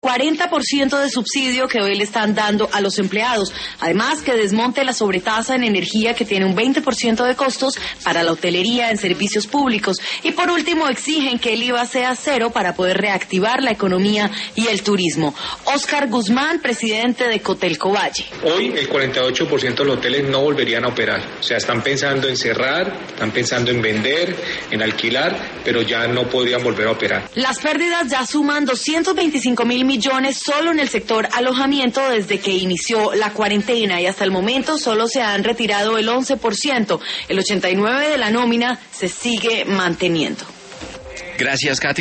40% de subsidio que hoy le están dando a los empleados. Además, que desmonte la sobretasa en energía que tiene un 20% de costos para la hotelería en servicios públicos. Y por último, exigen que el IVA sea cero para poder reactivar la economía y el turismo. Óscar Guzmán, presidente de Cotelco Valle. Hoy el 48% de los hoteles no volverían a operar. O sea, están pensando en cerrar, están pensando en vender, en alquilar, pero ya no podrían volver a operar. Las pérdidas ya suman 225.000 millones solo en el sector alojamiento desde que inició la cuarentena, y hasta el momento solo se han retirado el 11%. El 89% de la nómina se sigue manteniendo. Gracias, Katy.